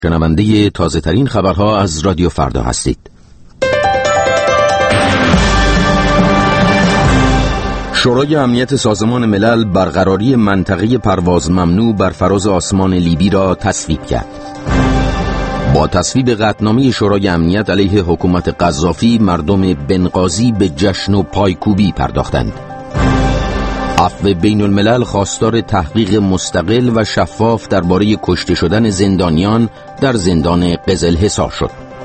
شنونده تازه ترین خبرها از رادیو فردا هستید. شورای امنیت سازمان ملل برقراری منطقه پرواز ممنوع بر فراز آسمان لیبی را تصویب کرد. با تصویب قطعنامه شورای امنیت علیه حکومت قذافی، مردم بنغازی به جشن و پایکوبی پرداختند. عفو بین الملل خواستار تحقیق مستقل و شفاف درباره کشته شدن زندانیان در زندان قزلحصار شد.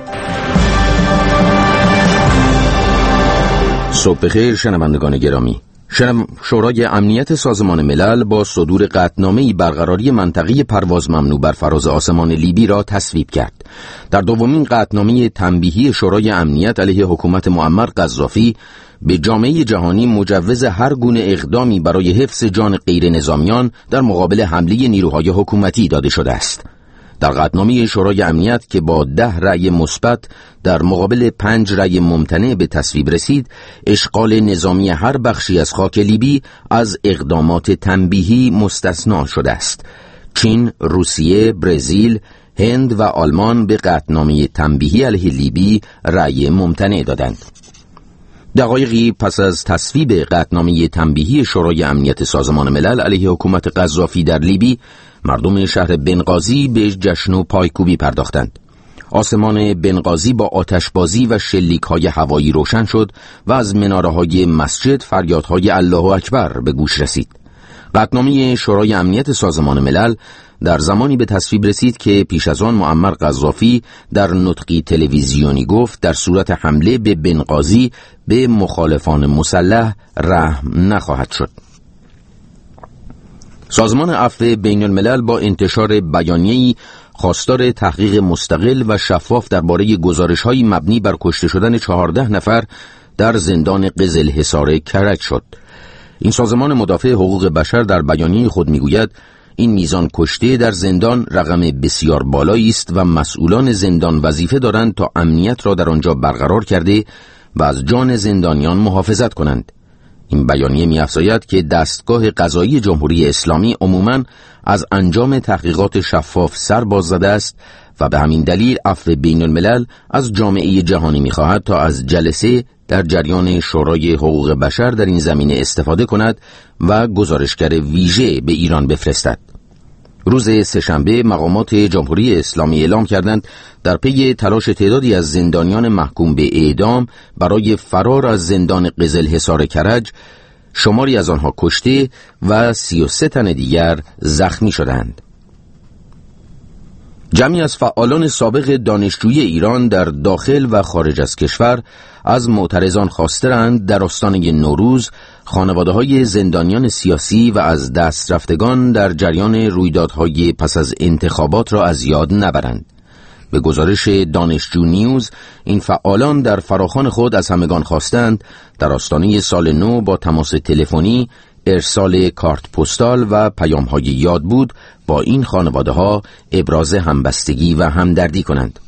صبح بخیر شنوندگان گرامی. شورای امنیت سازمان ملل با صدور قطعنامه‌ای برقراری منطقه پرواز ممنوع بر فراز آسمان لیبی را تصویب کرد. در دومین قطعنامه تنبیهی شورای امنیت علیه حکومت معمر قذافی به جامعه جهانی مجوز هر گونه اقدامی برای حفظ جان غیر نظامیان در مقابل حمله نیروهای حکومتی داده شده است. در قطعنامه شورای امنیت که با 10 رأی مثبت در مقابل 5 رأی ممتنع به تصویب رسید، اشغال نظامی هر بخشی از خاک لیبی از اقدامات تنبیهی مستثنا شده است. چین، روسیه، برزیل، هند و آلمان به قطعنامه تنبیهی علیه لیبی رأی ممتنع دادند. دقایقی پس از تصویب قطعنامه تنبیهی شورای امنیت سازمان ملل علیه حکومت قذافی در لیبی، مردم شهر بنغازی به جشن و پایکوبی پرداختند. آسمان بنغازی با آتشبازی و شلیک‌های هوایی روشن شد و از مناره‌های مسجد فریادهای الله اکبر به گوش رسید. قطعنامه شورای امنیت سازمان ملل در زمانی به تصویب رسید که پیش از آن معمر قذافی در نطقی تلویزیونی گفت در صورت حمله به بنغازی به مخالفان مسلح رحم نخواهد شد. سازمان عفو بین الملل با انتشار بیانیه‌ای خواستار تحقیق مستقل و شفاف درباره گزارش‌های مبنی بر کشته شدن 14 نفر در زندان قزلحصار کرج شد. این سازمان مدافع حقوق بشر در بیانیه خود میگوید این میزان کشته در زندان رقم بسیار بالایی است و مسئولان زندان وظیفه دارند تا امنیت را در آنجا برقرار کرده و از جان زندانیان محافظت کنند. این بیانیه می‌افزاید که دستگاه قضایی جمهوری اسلامی عموماً از انجام تحقیقات شفاف سر باز زده است و به همین دلیل عفو بین الملل از جامعه جهانی می‌خواهد تا از جلسه در جریان شورای حقوق بشر در این زمینه استفاده کند و گزارشگر ویژه به ایران بفرستد. روز سه‌شنبه مقامات جمهوری اسلامی اعلام کردند در پی تلاش تعدادی از زندانیان محکوم به اعدام برای فرار از زندان قزلحصار کرج، شماری از آنها کشته و 33 تن دیگر زخمی شدند. جمعی از فعالان سابق دانشجویی ایران در داخل و خارج از کشور از معترضان خواستند در آستانه نوروز خانواده‌های زندانیان سیاسی و از دست رفتگان در جریان رویدادهای پس از انتخابات را از یاد نبرند. به گزارش دانشجو نیوز، این فعالان در فراخوان خود از همگان خواستند در آستانه سال نو با تماس تلفنی، ارسال کارت پستال و پیام‌های یاد بود با این خانواده‌ها ابراز همبستگی و همدردی کنند.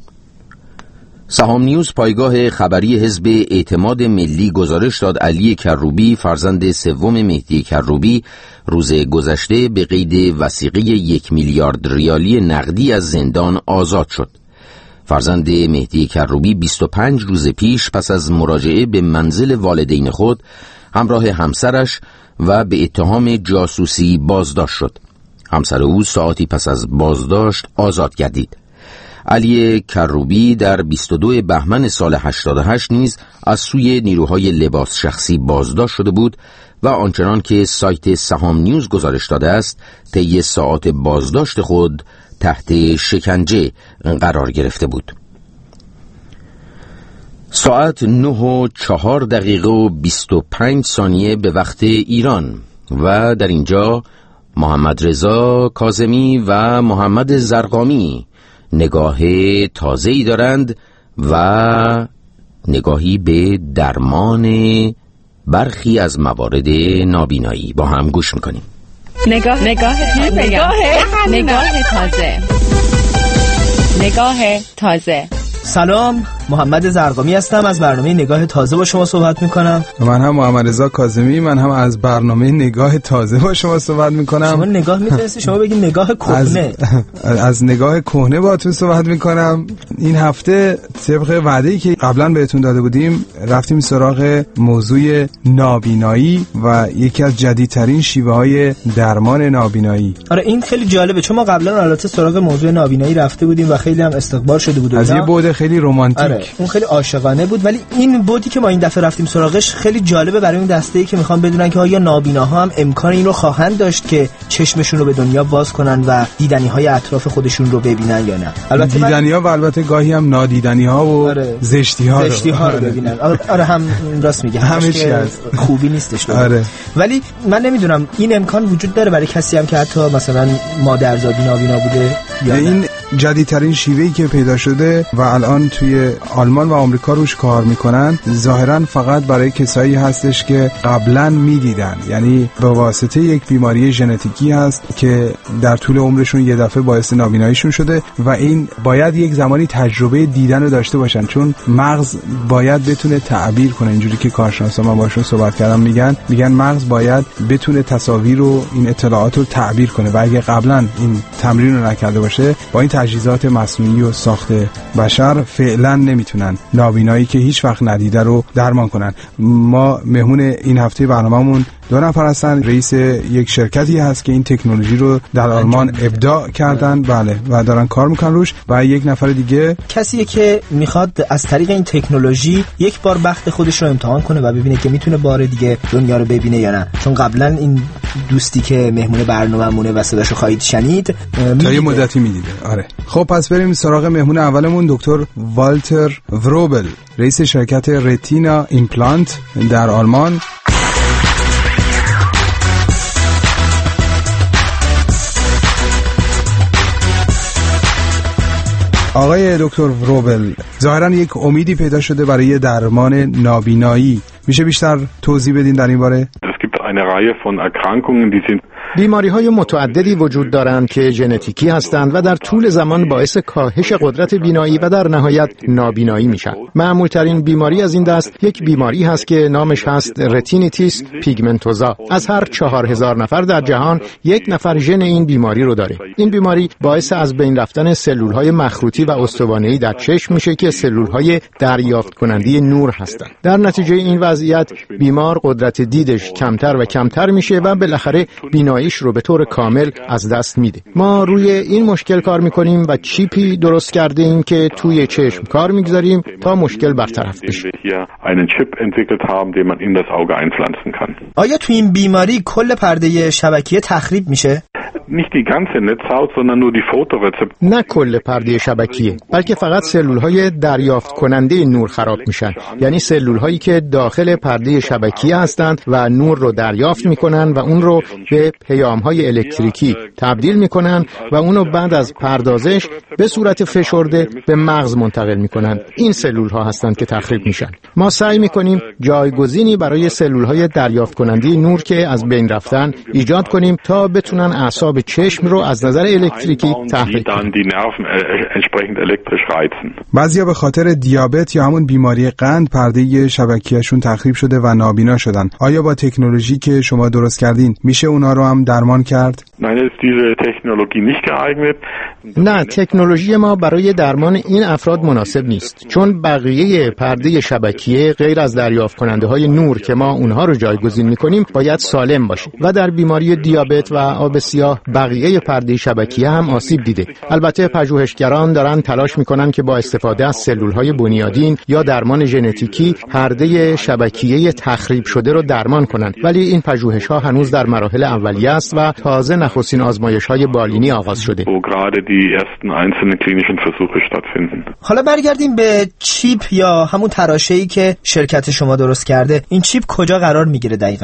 سهام نیوز پایگاه خبری حزب اعتماد ملی گزارش داد علی کروبی، فرزند سوم مهدی کروبی، روز گذشته به قید وثیقه 1 میلیارد ریالی نقدی از زندان آزاد شد. فرزند مهدی کروبی 25 روز پیش پس از مراجعه به منزل والدین خود همراه همسرش و به اتهام جاسوسی بازداشت شد. همسر او ساعتی پس از بازداشت آزاد گردید. علی کروبی در 22 بهمن سال 88 نیز از سوی نیروهای لباس شخصی بازداشت شده بود و آنچنان که سایت سهام نیوز گزارش داده است، طی ساعات بازداشت خود تحت شکنجه قرار گرفته بود. ساعت 9:04 به وقت ایران و در اینجا محمد رضا کاظمی و محمد زرقامی نگاه تازه‌ای دارند و نگاهی به درمان برخی از موارد نابینایی. با هم گوش میکنیم. نگاه تازه. سلام، محمد زرقامی هستم، از برنامه نگاه تازه با شما صحبت میکنم. من هم محمد رضا کاظمی، من هم از برنامه نگاه تازه با شما صحبت میکنم. شما نگاه میتونستی شما بگید نگاه کهنه. از نگاه کهنه باهاتون صحبت میکنم. این هفته طبق وعده‌ای که قبلا بهتون داده بودیم رفتیم سراغ موضوع نابینایی و یکی از جدیدترین شیوه‌های درمان نابینایی. آره این خیلی جالبه، چون ما قبلا البته سراغ موضوع نابینایی رفته بودیم و خیلی هم استقبال شده بود. از یه بعد خیلی رمانتیک. آره اون خیلی عاشقانه بود، ولی این بعدی که ما این دفعه رفتیم سراغش خیلی جالبه برای این دسته‌ای که میخوان بدونن که آیا نابیناها هم امکان این رو خواهند داشت که چشمشون رو به دنیا باز کنن و دیدنی‌های اطراف خودشون رو ببینن یا نه. البته دیدنی‌ها و البته گاهی هم نادیدنی‌ها و آره. زشتی‌ها رو ببینن. آره هم راست میگه، همش خوبی نیستش. آره. ولی من نمیدونم این امکان وجود داره برای کسی هم که حتی مثلا مادرزادی نابینا بوده یا نه. این جدیدترین شیوهی که پیدا شده و الان توی آلمان و آمریکا روش کار میکنن ظاهرا فقط برای کسایی هستش که قبلا میدیدن، یعنی به واسطه یک بیماری ژنتیکی هست که در طول عمرشون یه دفعه باعث نابیناییشون شده و این باید یک زمانی تجربه دیدن رو داشته باشن، چون مغز باید بتونه تعبیر کنه. اینجوری که کارشناسا من باشون صحبت کردم میگن مغز باید بتونه تصاویر و این اطلاعات رو تعبیر کنه و اگه قبلا این تمرین رو نکرده باشه با این تجهیزات مصنوعی و ساخت بشر فعلا نمیتونن نابینایی که هیچ وقت ندیده رو درمان کنن. ما مهمون این هفته برنامه‌مون دو نفر هستن. رئیس یک شرکتی هست که این تکنولوژی رو در آلمان ابداع کردن، بله، و دارن کار میکنن روش، و یک نفر دیگه کسیه که میخواد از طریق این تکنولوژی یک بار بخت خودش رو امتحان کنه و ببینه که میتونه بار دیگه دنیا رو ببینه یا نه، چون قبلا این دوستی که مهمون برنامه‌مونه و صداشو خواهید شنید تا یه مدتی میدیده. آره خب پس بریم سراغ مهمون اولمون، دکتر والتر وروبل، رئیس شرکت رتینا ایمپلانت در آلمان. آقای دکتر وروبل، ظاهراً یک امیدی پیدا شده برای درمان نابینایی. میشه بیشتر توضیح بدین در این باره؟ بیماری‌های متعددی وجود دارند که ژنتیکی هستند و در طول زمان باعث کاهش قدرت بینایی و در نهایت نابینایی میشن. معمولترین بیماری از این دست یک بیماری هست که نامش هست رتینیتیس پیگمنتوزا. از هر 4000 نفر در جهان یک نفر ژن این بیماری رو داره. این بیماری باعث از بین رفتن سلول‌های مخروطی و استوانه‌ای در چشم میشه که سلول‌های دریافت کننده نور هستند. در نتیجه این وضعیت بیمار قدرت دیدش کمتر و کمتر میشه و بالاخره بیناییش رو به طور کامل از دست میده. ما روی این مشکل کار میکنیم و چیپی درست کرده ایم که توی چشم کار میگذاریم تا مشکل برطرف بشه. آیا توی این بیماری کل پرده شبکیه تخریب میشه؟ نه کل پرده شبکیه، بلکه فقط سلول‌های دریافت کننده نور خراب میشن، یعنی سلول‌هایی که داخل پرده شبکیه هستند و نور رو دریافت میکنن و اون رو به پیام‌های الکتریکی تبدیل میکنن و اونو بعد از پردازش به صورت فشرده به مغز منتقل میکنن. این سلول‌ها هستند که تخریب میشن. ما سعی میکنیم جایگزینی برای سلول‌های دریافت کننده نور که از بین رفتن ایجاد کنیم تا بتونن اعصاب چشم رو از نظر الکتریکی تحریک کنن. بعضیا به خاطر دیابت یا همون بیماری قند پرده شبکیه‌شون تخریب شده و نابینا شدن. آیا با تکنولوژی که شما درست کردین میشه اونا رو هم درمان کرد؟ نه، تکنولوژی ما برای درمان این افراد مناسب نیست، چون بقیه پرده شبکیه غیر از دریافت کننده های نور که ما اونها رو جایگزین میکنیم باید سالم باشه و در بیماری دیابت و آب سیاه بقیه پرده شبکیه هم آسیب دیده. البته پژوهشگران دارن تلاش میکنن که با استفاده از سلول‌های بنیادین یا درمان ژنتیکی پرده شبکیه تخریب شده رو درمان کنن، ولی این پژوهش‌ها هنوز در مراحل اولیه است و تازه نخستین آزمایش‌های بالینی آغاز شده. حالا برگردیم به چیپ یا همون تراشه‌ای که شرکت شما درست کرده. این چیپ کجا قرار میگیره دقیقاً؟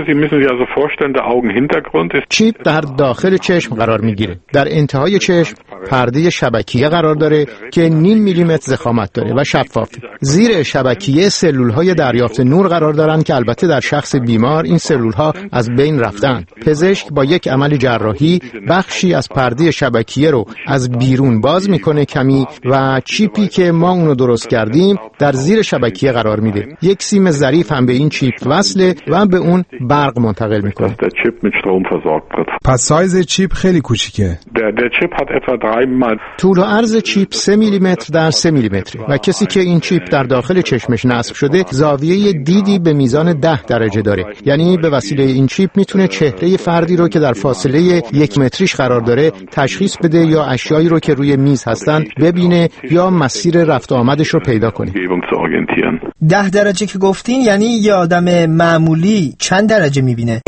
چیپ در داخل چشم قرار میگیره. در انتهای چشم پرده شبکیه قرار داره که 0.5 میلیمتر ضخامت داره و شفاف. زیر شبکیه سلول‌های دریافت نور قرار دارن که البته در شخص بیمار این سلول‌ها از بین رفتن. پزشک با یک عمل جراحی بخشی از پرده شبکیه رو از بیرون باز میکنه کمی و چیپی که ما اونو درست کردیم در زیر شبکیه قرار میده. یک سیم ظریف هم به این چیپ وصله و به اون برق منتقل میکنه. پس سایز چیپ خیلی کوچیکه. طول و عرض چیپ 3 میلیمتر در 3 میلیمتر و کسی که این چیپ در داخل چشمش نصب شده زاویه دیدی به میزان 10 درجه داره. یعنی به وسیله این چیپ میتونه چهره فردی رو که در فاصله 1 متریش قرار داره تشخیص بده یا اشیایی رو که روی میز هستن ببینه یا مسیر رفت آمدش رو پیدا کنه. 10 درجه که گفتین یعنی یه آدم معمولی چند درجه میبینه؟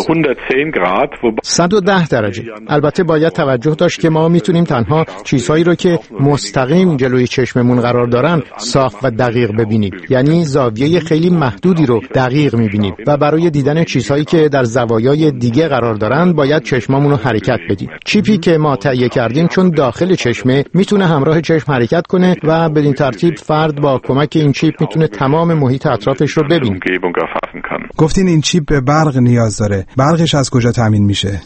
110 درجه. البته باید توجه داشت که ما میتونیم تنها چیزهایی رو که مستقیم جلوی چشممون قرار دارن صاف و دقیق ببینیم. یعنی زاویه خیلی محدودی رو دقیق میبینیم و برای دیدن چیزهایی که در زوایای دیگه قرار دارن باید چشمامون رو حرکت بدیم. چیپی که ما تهیه کردیم چون داخل چشمه میتونه همراه چشم حرکت کنه و بدین ترتیب فرد با کمک این چیپ میتونه تمام محیط اطرافش رو ببینه. گفتین این چیپ به برق نیاز داره. برقش از کجا تامین میشه؟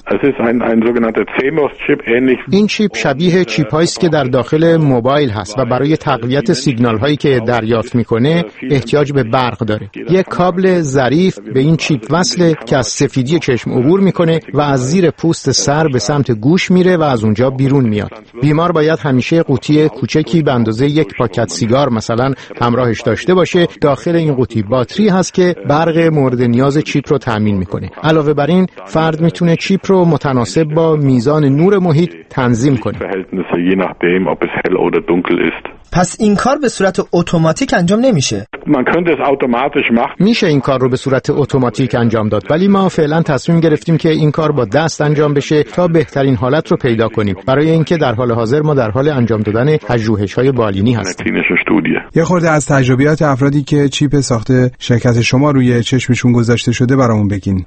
این چیپ شبیه چیپ‌هایی است که در داخل موبایل هست و برای تقویت سیگنال‌هایی که دریافت میکنه احتیاج به برق داره. یک کابل ظریف به این چیپ وصله که از سفیدی چشم عبور میکنه و از زیر پوست سر به سمت گوش میره و از اونجا بیرون میاد. بیمار باید همیشه قوطی کوچکی به اندازه 1 پاکت سیگار مثلا همراهش داشته باشه. داخل این قوطی باتری هست که برق مورد نیاز چیپ رو تامین میکنه. علاوه بر این فرد میتونه چیپ رو متناسب با میزان نور محیط تنظیم کنه. پس این کار به صورت اتوماتیک انجام نمیشه؟ میشه این کار رو به صورت اتوماتیک انجام داد، ولی ما فعلا تصمیم گرفتیم که این کار با دست انجام بشه تا بهترین حالت رو پیدا کنیم. برای اینکه در حال حاضر ما در حال انجام دادن پژوهش‌های بالینی هستیم. یه خورده از تجربیات افرادی که چیپ ساخته شرکت شما روی چشمشون گذاشته شده برامون بگین.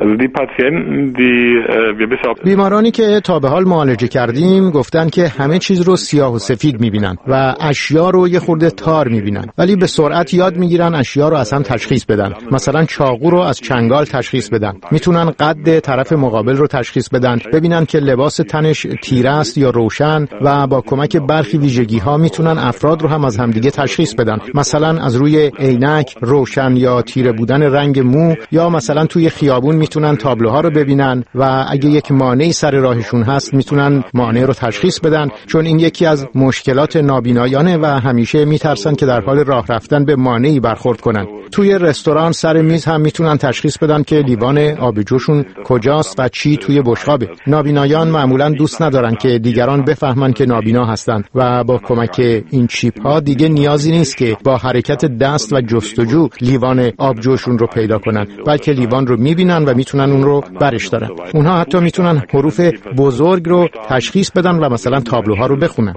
بیمارانی که تا به حال معالجه کردیم گفتن که همه چیز رو سیاه و سفید می‌بینن و اشیا رو یه خورده تار می‌بینن، ولی به سرعت یاد می‌گیرن اشیا رو اصلا تشخیص بدن. مثلا چاقو رو از چنگال تشخیص بدن. میتونن قد طرف مقابل رو تشخیص بدن، ببینن که لباس تنش تیره است یا روشن و با کمک برخی ویژگی‌ها میتونن افراد رو هم از همدیگه تشخیص بدن. مثلا از روی عینک روشن یا تیره بودن رنگ مو، یا مثلا توی خیابون میتونن تابلوها رو ببینن و اگه یک مانعی سر راهشون هست میتونن مانع رو تشخیص بدن، چون این یکی از مشکلات نابینایانه و همیشه میترسن که در حال راه رفتن به مانعی برخورد کنن. توی رستوران سر میز هم میتونن تشخیص بدن که لیوان آبجوشون کجاست و چی توی بشقابه. نابینایان معمولا دوست ندارن که دیگران بفهمن که نابینا هستند و با کمک این چیپ ها دیگه نیازی نیست که با حرکت دست و جستجو لیوان آبجوشون رو پیدا کنن، بلکه لیوان رو میبینن و میتونن اون رو برش دارن. اونها حتی میتونن حروف بزرگ رو تشخیص بدن و مثلا تابلوها رو بخونن.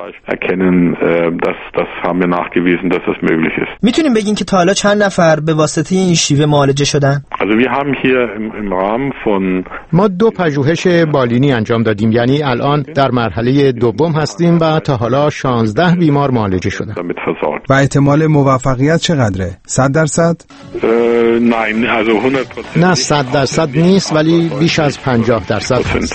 میتونیم بگین که تا حالا چند نفر به واسطه این شیوه معالجه شدن؟ ما 2 پژوهش بالینی انجام دادیم، یعنی الان در مرحله دوم هستیم و تا حالا 16 بیمار معالجه شدن. و احتمال موفقیت چقدره؟ 100%؟ نه 100% نیست، ولی بیش از 50% هست.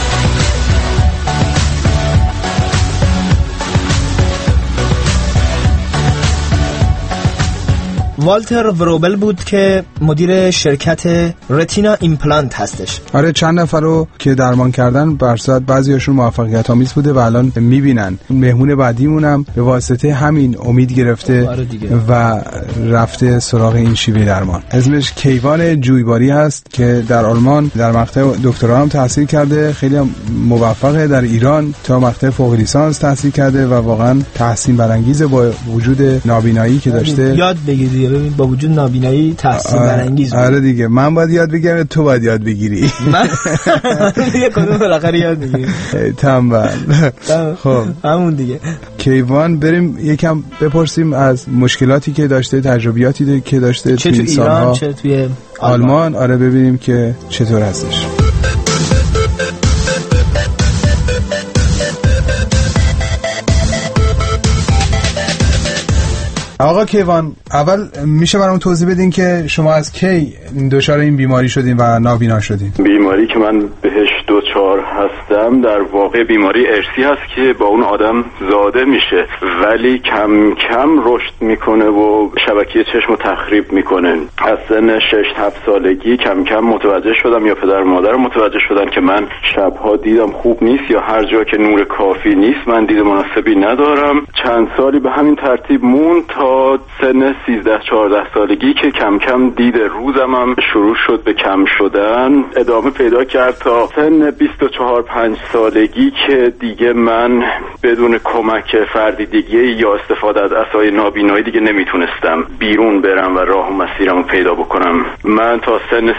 والتر وروبل بود که مدیر شرکت رتینا ایمپلانت هستش. آره، چند نفر رو که درمان کردن برصد بعضیاشون موفقیت آمیز بوده و الان میبینن. مهمون بعدیمون هم به واسطه همین امید گرفته و رفته سراغ این شیوه درمان. اسمش کیوان جویباری هست که در آلمان در مقطع دکترا هم تحصیل کرده، خیلی هم موفقه. در ایران تا مقطع فوق لیسانس تحصیل کرده و واقعا تحسین برانگیزه با وجود نابینایی که داشته. یاد بگیری، ببین با وجود نابینایی تحسین برانگیز. آره دیگه، من باید یاد بگیرم، تو باید یاد بگیری. من یه کدوم بالاخره یاد میگیرم. تنبل. خب همون دیگه. کیوان بریم یکم بپرسیم از مشکلاتی که داشته، تجربیاتی که داشته چه تو ایران چه توی آلمان. آره ببینیم که چطور هستش. آقا کیوان، اول میشه برام توضیح بدین که شما از کی دچار این بیماری شدین و نابینا شدین؟ بیماری که من بهش دچار هستم در واقع بیماری ارثی هست که با اون آدم زاده میشه، ولی کم کم رشد میکنه و شبکیه چشم رو تخریب میکنه. از سن 6-7 سالگی کم کم متوجه شدم یا پدر و مادر متوجه شدن که من شبها دیدم خوب نیست یا هر جا که نور کافی نیست من دید مناسبی ندارم. چند سالی به همین ترتیب مون تا سن 13-14 سالگی که کم کم دید روزم هم شروع شد به کم شدن، ادامه پیدا کرد تا سن 24-5 سالگی که دیگه من بدون کمک فردی دیگه یا استفاده از عصای نابینایی دیگه نمیتونستم بیرون برم و راه و مسیرم رو پیدا بکنم. من تا سن 13-14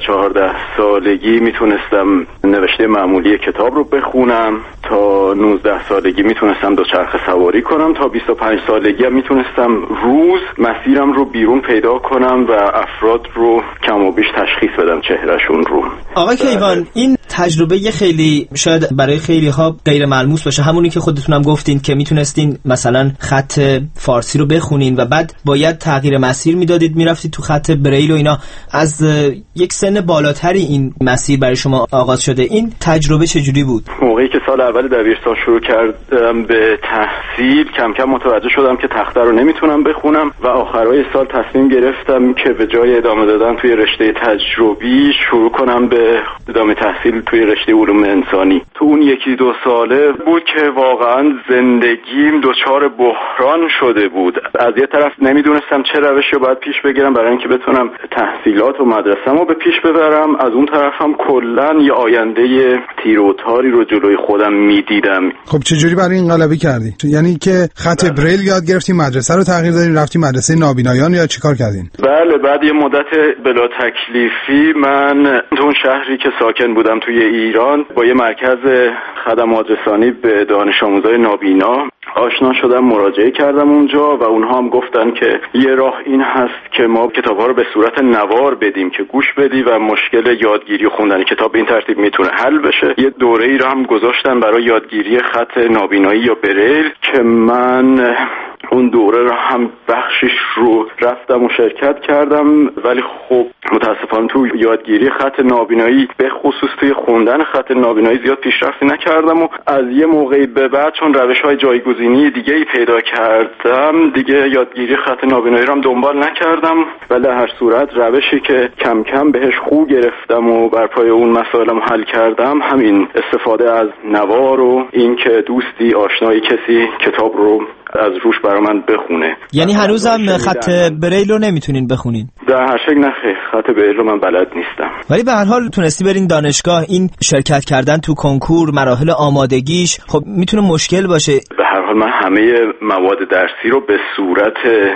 سالگی میتونستم نوشته معمولی کتاب رو بخونم، تا 19 سالگی میتونستم دوچرخه سواری کنم، تا 25 سالگی هم میتونستم روز مسیرم رو بیرون پیدا کنم و افراد رو کم و بیش تشخیص بدم چهرهشون رو. آقای کیوان، این تجربه خیلی شاید برای خیلی ها غیر ملموس باشه، همونی که خودتونم گفتین که میتونستین مثلا خط فارسی رو بخونین و بعد باید تغییر مسیر میدادید میرفتید تو خط بریل و اینا. از یک سن بالاتری این مسیر برای شما آغاز شده. این تجربه چجوری بود؟ موقعی که سال اول دبیرستان شروع کردم به تحصیل کم کم متوجه شدم که تخته رو نمیتونم بخونم و آخرای سال تصمیم گرفتم که به جای ادامه دادن توی رشته تجربی شروع کنم به ادامه تحصیل توی رشته علوم انسانی. تو اون 1-2 ساله بود که واقعا زندگیم دچار بحران شده بود. از یه طرف نمیدونستم چه روشی رو باید پیش بگیرم برای اینکه بتونم تحصیلات و مدرسه‌مو به پیش ببرم، از اون طرف هم کلاً یه آینده تیر و تاری رو جلوی خودم میدیدم. خب چجوری برای این غلبه کردی؟ یعنی که خط بریل یاد گرفتی، مدرسه رو تغییر دادین، رفتی مدرسه نابینایان یا چیکار کردین؟ بله، بعد یه مدت بلا تکلیفی من تو اون شهری که ساکن بودم توی ایران با یه مرکز خدمات رسانی به دانش آموزای نابینا آشنا شدم، مراجعه کردم اونجا و اونها هم گفتن که یه راه این هست که ما کتاب‌ها رو به صورت نوار بدیم که گوش بدی و مشکل یادگیری و خوندن کتاب به این ترتیب میتونه حل بشه. یه دوره‌ای رو هم گذاشتن برای یادگیری خط نابینایی یا بریل که من اون دوره رو هم بخشش رو رفتم و شرکت کردم، ولی خب متاسفانه تو یادگیری خط نابینایی به خصوص توی خوندن خط نابینایی زیاد پیشرفتی نکردم و از یه موقعی به بعد چون روش‌های جایگزینی دیگه‌ای پیدا کردم دیگه یادگیری خط نابینایی رو هم دنبال نکردم، ولی در هر صورت روشی که کم کم بهش خو گرفتم و بر پای اون مسائلم حل کردم همین استفاده از نوار و این که دوستی آشنایی کسی کتاب رو از روش برای من بخونه. یعنی هنوزم خط بریل رو نمیتونین بخونین؟ در هر شکل نه، خط بریل رو من بلد نیستم. ولی به هر حال تونستی برین دانشگاه. این شرکت کردن تو کنکور، مراحل آمادگیش خب میتونه مشکل باشه. به هر حال من همه مواد درسی رو به صورت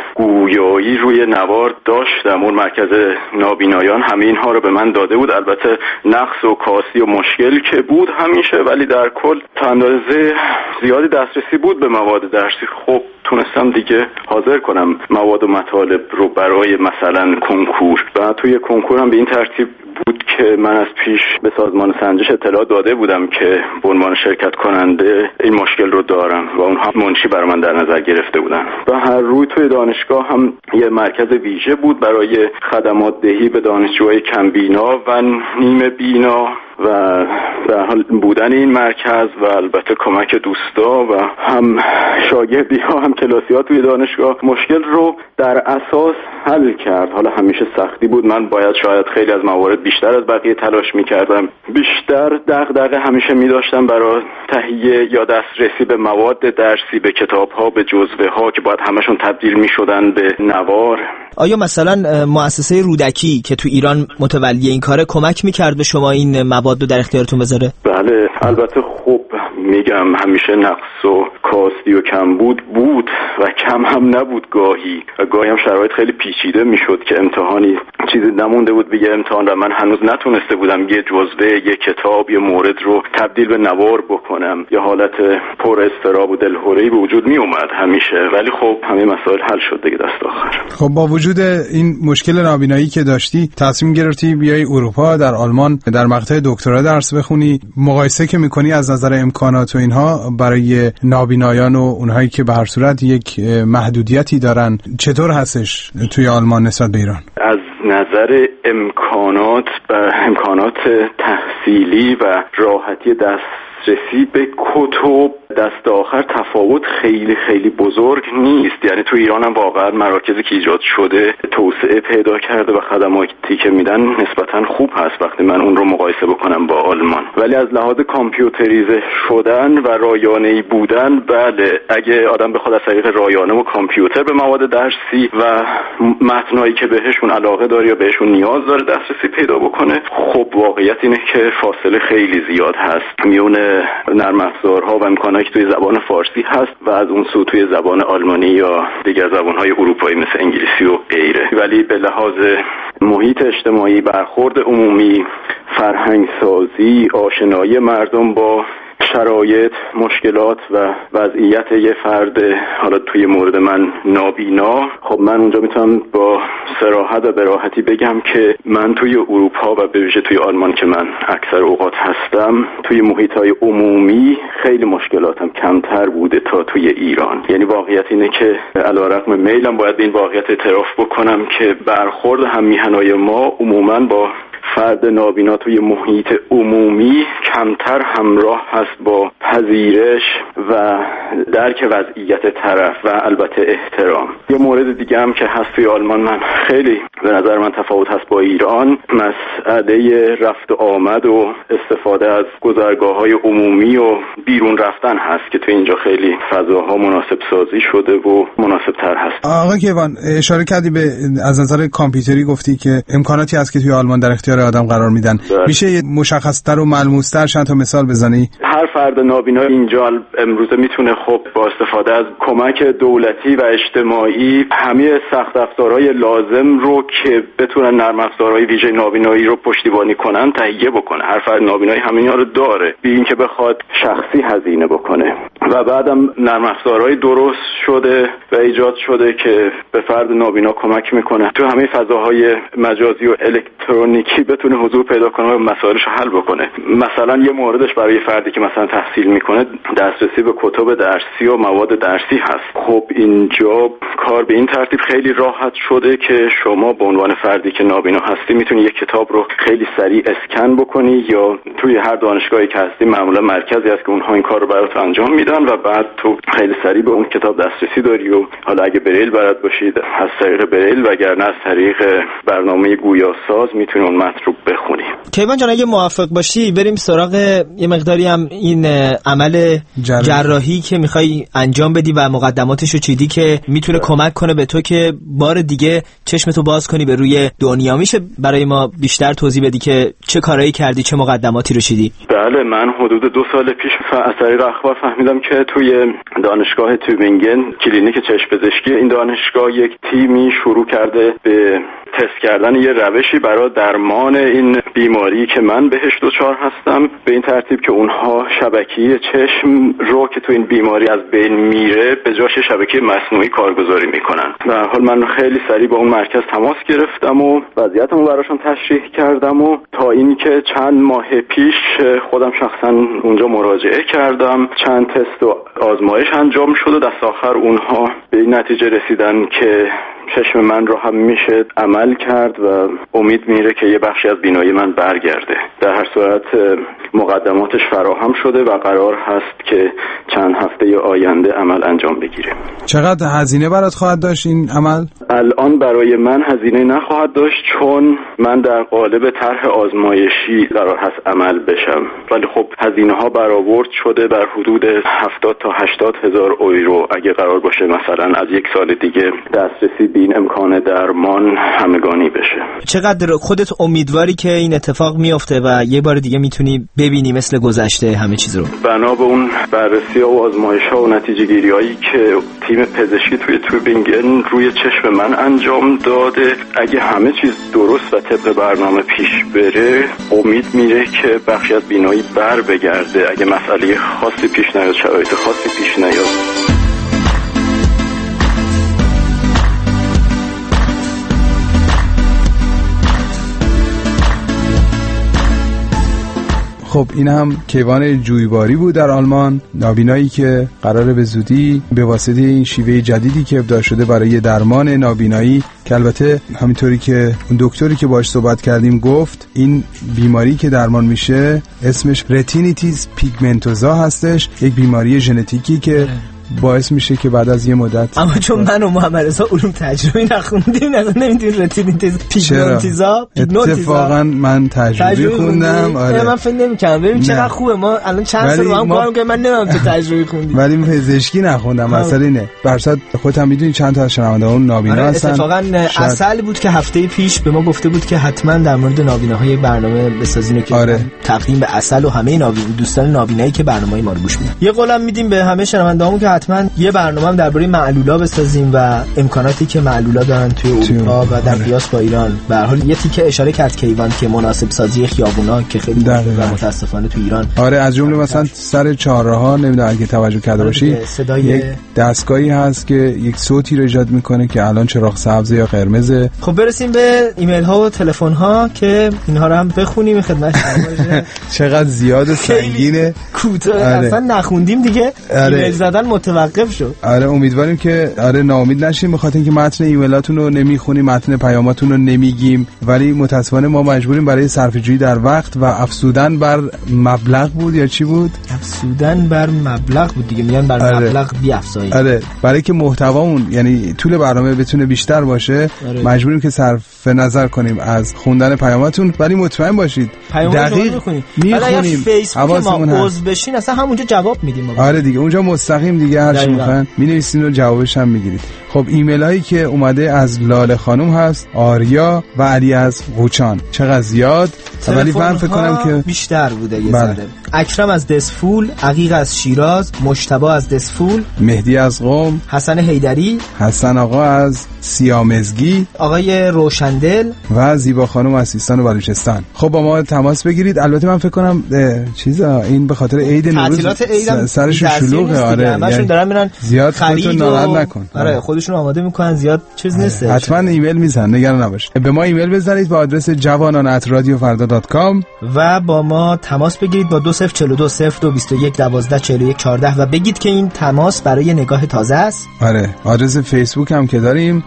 گویایی روی نوار داشتم. اون مرکز نابینایان همه اینها رو به من داده بود، البته نقص و کاستی و مشکل که بود همیشه، ولی در کل تا اندازه زیادی دسترسی بود به مواد درسی. خب تونستم دیگه حاضر کنم مواد و مطالب رو برای مثلا کنکور و توی کنکور هم به این ترتیب بود که من از پیش به سازمان سنجش اطلاع داده بودم که به عنوان شرکت کننده این مشکل رو دارم و اونها منشی برای من در نظر گرفته بودن. و هر روی توی دانشگاه هم یه مرکز ویژه بود برای خدمات دهی به دانشجوهای کم بینا و نیمه بینا و در حال بودن این مرکز و البته کمک دوستا و هم شاگردی ها هم کلاسی ها توی دانشگاه مشکل رو در اساس حل کرد. حالا همیشه سختی بود، من باید شاید خیلی از موارد بیشتر از بقیه تلاش میکردم، بیشتر دغدغه همیشه میداشتم برای تهیه یا دسترسی به مواد درسی، به کتاب ها، به جزوه ها که باید همشون تبدیل میشدن به نوار. آیا مثلا مؤسسه رودکی که تو ایران متولی این کاره کمک میکرد به شما این مواد رو در اختیارتون بذاره؟ بله، البته خب میگم همیشه نقص و کاستی و کم بود و کم هم نبود گاهی و گاهی هم شرایط خیلی پیچیده میشد که امتحانی چیزی نمونده بود به یه امتحان و من هنوز نتونسته بودم یه جزوه، یه کتاب، یه مورد رو تبدیل به نوار بکنم. یه حالت پر اضطراب و دلهره‌ای به وجود می اومد همیشه، ولی خب همه مسائل حل شد دیگه دست آخر. خب با وجود این مشکل نابینایی که داشتی تصمیم گرفتی بیای اروپا، در آلمان در مقطع دکترا درس بخونی، مقایسه که میکنی از نظر امکانات و اینها برای نابینایان و اونهایی که به هر صورت یک محدودیتی دارن چطور هستش توی آلمان نسبت به ایران؟ از نظر امکانات تحصیلی و راحتی دسترسی به کتب دست آخر تفاوت خیلی خیلی بزرگ نیست. یعنی تو ایران هم واقعا مراکزی که ایجاد شده توسعه پیدا کرده و خدماتی که میدن نسبتا خوب هست وقتی من اون رو مقایسه بکنم با آلمان. ولی از لحاظ کامپیوتریزه شدن و رایانه‌ای بودن، بله، اگه آدم بخواد از طریق رایانه و کامپیوتر به مواد درسی و متنایی که بهشون علاقه داره یا بهشون نیاز داره دسترسی پیدا بکنه، خب واقعیت اینه که فاصله خیلی زیاد هست میون نرم افزارها و امکاناتی که توی زبان فارسی هست و از اون سو توی زبان آلمانی یا دیگر زبانهای اروپایی مثل انگلیسی و غیره. ولی به لحاظ محیط اجتماعی، برخورد عمومی، فرهنگ سازی، آشنایی مردم با شرایط، مشکلات و وضعیت یه فرد، حالا توی مورد من نابینا، خب من اونجا میتونم با صراحت و براحتی بگم که من توی اروپا و به ویژه توی آلمان که من اکثر اوقات هستم، توی محیط‌های عمومی خیلی مشکلاتم کمتر بوده تا توی ایران. یعنی واقعیت اینه که علیرغم میلم باید به این واقعیت اعتراف بکنم که برخورد هم میهنای ما عموماً با فرد نابینا توی محیط عمومی کمتر همراه هست با پذیرش و درک وضعیت طرف و البته احترام. یه مورد دیگه هم که هست توی آلمان من خیلی به نظر من تفاوت هست با ایران، مسئله رفت و آمد و استفاده از گذرگاه‌های عمومی و بیرون رفتن هست که توی اینجا خیلی فضاها مناسب سازی شده و مناسب تر هست. آقا کیوان اشاره کردی به از نظر کامپیوتری، گفتی که امکاناتی هست که توی آلمان در اختیار آدم قرار میدن. میشه مشخص‌تر و ملموس‌تر چند تا مثال بزنی؟ هر فرد نابینا اینجا امروزه میتونه خب با استفاده از کمک دولتی و اجتماعی همه سخت افزارهای لازم رو که بتونن نرم افزارهای ویژه نابینایی رو پشتیبانی کنن تهیه بکنه. هر فرد نابینایی همین‌ها رو داره بی اینکه بخواد شخصی هزینه بکنه. و بعدم نرم افزارهای درست شده و ایجاد شده که به فرد نابینا کمک میکنه تو همه فضاهای مجازی و الکترونیکی بتونه حضور پیدا کنه و مسائلش رو حل بکنه. مثلا یه موردش برای فردی که مثلا تحصیل میکنه دسترسی به کتب درسی و مواد درسی هست. خب اینجا کار به این ترتیب خیلی راحت شده که شما به عنوان فردی که نابینا هستی میتونی یک کتاب رو خیلی سریع اسکن بکنی یا توی هر دانشگاهی که هستی معمولا مرکزی هست که اونها این کار رو برات انجام میدن و بعد تو خیلی سریع به اون کتاب دسترسی داری و حالا اگه بریل بلد باشید از طریق بریل وگرنه از طریق برنامه گویاساز میتونی اون متن رو بخونی. کیوان جان اگه موافق باشی بریم سراغ یه مقداری هم این عمل جراحی که میخوای انجام بدی و مقدماتش رو چیدی که میتونه کمک کنه به تو که بار دیگه چشمتو باز کنی به روی دنیا. میشه برای ما بیشتر توضیح بدی که چه کارایی کردی، چه مقدماتی رو چیدی؟ بله، من حدود 2 سال پیش از طریق اخبار فهمیدم که توی دانشگاه توبینگن کلینیک چشم پزشکی این دانشگاه یک تیمی شروع کرده به تست کردن یه روشی برای درمان این بیماری که من بهش دچار هستم، به این ترتیب که اونها شبکیه چشم رو که تو این بیماری از بین میره به جاش شبکه مصنوعی کارگزاری میکنن. در حال من خیلی سریع با اون مرکز تماس گرفتم و وضعیتمو براشون تشریح کردم و تا اینکه چند ماه پیش خودم شخصا اونجا مراجعه کردم، چند تست و آزمایش انجام شد و دست آخر اونها به این نتیجه رسیدن که چشم من رو هم میشه عمل کرد و امید میره که یه بخشی از بینایی من برگرده. در هر صورت مقدماتش فراهم شده و قرار هست که چند هفته آینده عمل انجام بگیره. چقدر هزینه برات خواهد داشت این عمل؟ الان برای من هزینه نخواهد داشت چون من در قالب طرح آزمایشی قرار هست عمل بشم، ولی خب هزینه ها برآورد شده بر حدود 70 تا 80 هزار یورو اگه قرار باشه مثلا از یک سال دیگه دسترسی به این امکان درمان همگانی بشه. چقدر خودت امیدواری که این اتفاق میفته و یه بار دیگه میتونی ببینی مثل گذشته همه چیز رو؟ بنا به اون بررسی ها و آزمایش ها و نتیجه گیری هایی که تیم پزشکی توی توبینگن روی چشم من انجام داده، اگه همه چیز درست و طبق برنامه پیش بره امید میره که بخشی از بینایی بر بگرده اگه مسئله خاصی پیش نیاد، شرایط خاصی پیش نیاد. خب این هم کیوان جویباری بود در آلمان، نابینایی که قراره به زودی به واسطه این شیوه جدیدی که ابداع شده برای درمان نابینایی، که البته همینطوری که اون دکتری که باهاش صحبت کردیم گفت این بیماری که درمان میشه اسمش رتینیتیس پیگمنتوزا هستش، یک بیماری ژنتیکی که باعث میشه که بعد از یه مدت، اما چون من و محمد رضا علوم تجربی نخوندیم نمیدونیم رتینیتیز پیگمنتوزا. اتفاقا من تجربی خوندم. آره من فکر نمی‌کردم. ببین چقدر خوبه، ما الان چند سال با هم کار می‌کنیم، من نمیدونم تو تجربی خوندی. ولی من پزشکی نخوندم. مثلا اینه برصد خودت هم میدونی چند تا از شنونده‌مون نابینا هستن. اتفاقا اصل بود که هفته پیش به ما گفته بود که حتما در مورد نابیناهای برنامه بسازین که تقدیم به اصل و همه دوستان نابینایی که برنامه‌ای ما رو گوش میدن. یه قولم میدیم به همه شنوندهامون که حتما یه برنامه هم درباره معلولا بسازیم و امکاناتی که معلولا دارن توی اروپا و در قیاس با ایران. به هر حال یه تیکه اشاره کرد کیوان که مناسب سازی خیابونا که خیلی و متاسفانه تو ایران از جمله مثلا سر چهارراه نمیدونم اگه توجه کرده باشی یک دستگاهی هست که یک صوتی رو ایجاد میکنه که الان چراغ سبز یا قرمزه. خب برسیم به ایمیل ها و تلفن ها که اینها رو هم بخونیم خدمت شما. چقدر زیاد و سنگینه، کوتاه اصلا نخوندیم دیگه. ایمیل زدن متوقف شد. امیدواریم که ناامید نشیم، بخاطر اینکه متن ایمیلاتون رو نمیخونیم، متن پیاماتون رو نمیگیم، ولی متاسفانه ما مجبوریم برای صرفه‌جویی در وقت و افزودن بر مبلغ بود یا چی بود؟ افزودن بر مبلغ بود دیگه، میگن بر مبلغ بیافزایید. برای که محتوامون یعنی طول برنامه بتونه بیشتر باشه مجبوریم که صرف نظر کنیم از خوندن پیاماتون، ولی مطمئن باشید دقیق میخونیم. حواسمون ما عضو بشین اصلا همونجا جواب میدیم. دیگه اونجا مستقیم دیگه هر چی میخواین مینویسین و جوابش هم میگیرید. خب ایمیل هایی که اومده از لاله خانم هست، آریا و علی از قوچان. چقدر زیاد، ولی من فکر کنم که بیشتر بوده یه ذره. اکرم از دسفول، عقیق از شیراز، مجتبی از دسفول، مهدی از قم، حسن حیدری، حسن آقا از سیامزگی، آقای روشندل و زیبا خانم از سیستان و بلوچستان. خب با ما تماس بگیرید. البته من فکر کنم این به خاطر عید نوروز سرشون شلوغه. همشون دارن میرن زیاد خودتون ناراحت نکن. خودشون آماده میکنن، زیاد چیز نیست. حتما ایمیل میزن، نگران نباش. به ما ایمیل بزنید با آدرس javanan@radiofarda.com و با ما تماس بگیرید با 20420221124114 و بگید که این تماس برای نگاه تازه است. آدرس فیسبوک هم که داریم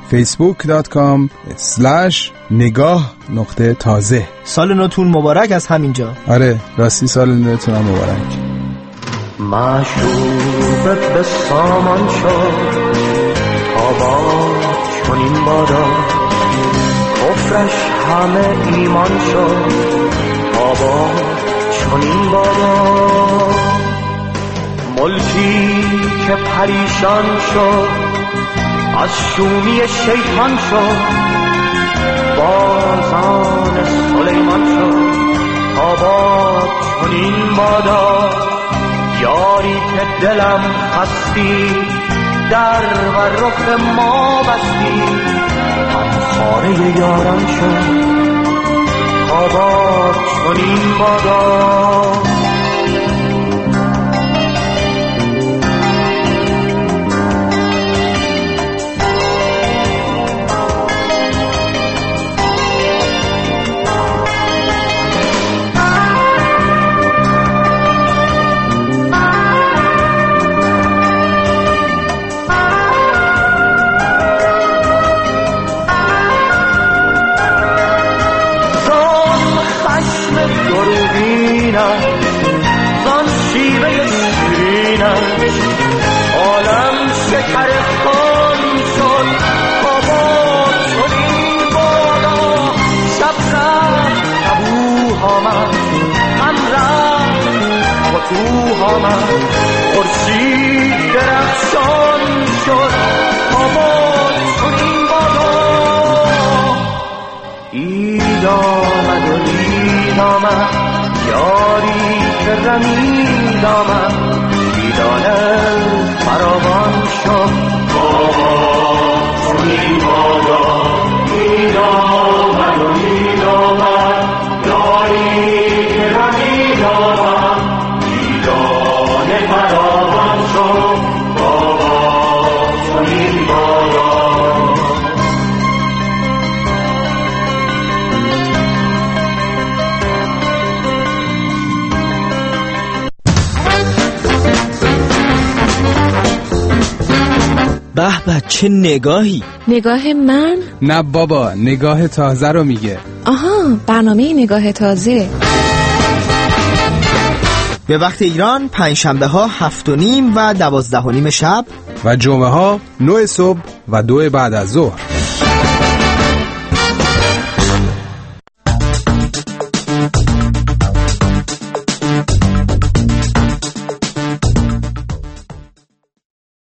facebook.com/نگاه_تازه. سال نوتون مبارک از همینجا. راستی سال نوتون هم مبارک. معشوقت به سامان شد تا با چنین بادا، کفرش همه ایمان شد تا با چنین بادا، ملکی که پریشان شد از شومی شیطان شد، بازان سلیمان شد تا با چنین بادا، یاری که دلم خستی در و رخ ما بستی، هم خاره یاران شد تا با چنین بادا. زان شیوه شیرینش عالم شکر خان شد تا با چنین بادا، شب رفت ابوه آمد، هم رفت فتوح آمد، خورشید درخشان شد تا با چنین بادا، عید آمد و عید آمد، یاری که رمید آمد، دیدانه فراوان شد بابا چنین بادا، عید آمد و عید آمد، یاری که رمید آمد، دیدانه فراوان شد بابا چنین بادا. به چه نگاهی. نگاه من؟ نه بابا، نگاه تازه رو میگه. آها، برنامه نگاه تازه. به وقت ایران پنجشنبه ها 7:30 و 12:30 شب و جمعه ها 9 صبح و 2 بعد از ظهر.